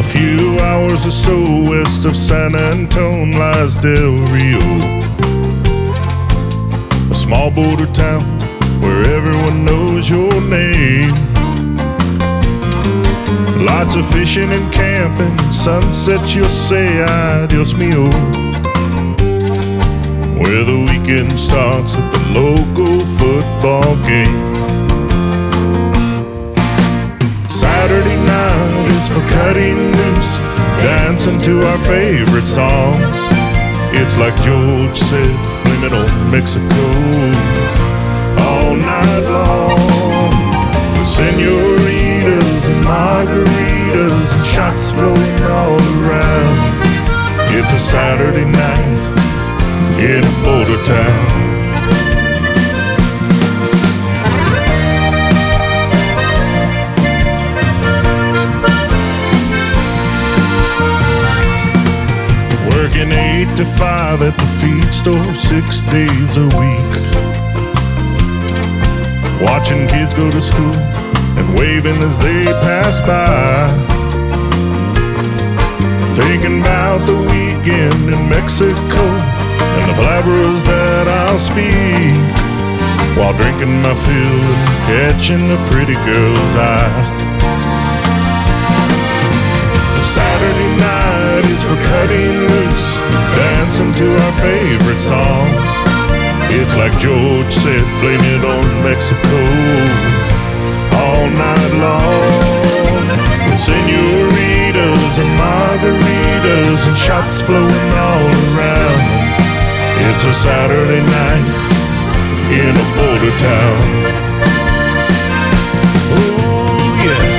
A few hours or so west of San Antone lies Del Rio, a small border town where everyone knows your name. Lots of fishing and camping, sunsets you'll say adios mio, where the weekend starts at the local football game. Saturday night is for cutting loose, dancing to our favorite songs. It's like George said, blame it on Mexico all night long. With senoritas and margaritas and shots flowing all around. It's a Saturday night in a border town. Working 8 to 5 at the feed store 6 days a week. Watching kids go to school and waving as they pass by. Thinking about the weekend in Mexico and the blabbers that I'll speak, while drinking my fill and catching a pretty girl's eye. Saturday night is for cutting loose, dancing to our favorite songs. It's like George said, blame it on Mexico all night long. With senoritas and margaritas and shots flowing all around. It's a Saturday night in a border town. Oh yeah.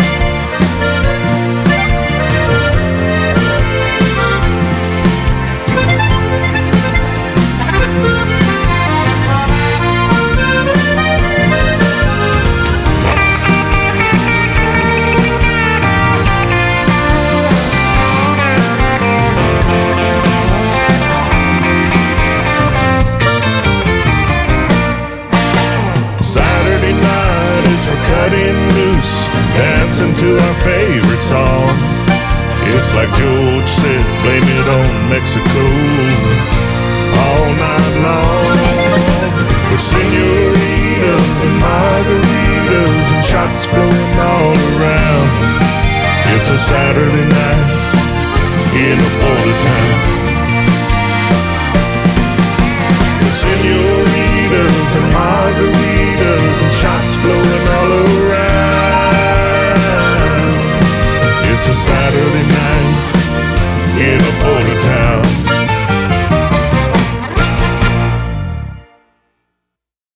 Cutting loose, dancing to our favorite songs. It's like George said, blame it on Mexico all night long. With senoritas and margaritas and shots flowing all around. It's a Saturday night in a border town. With senoritas and margaritas and shots flowing all around. It's a Saturday night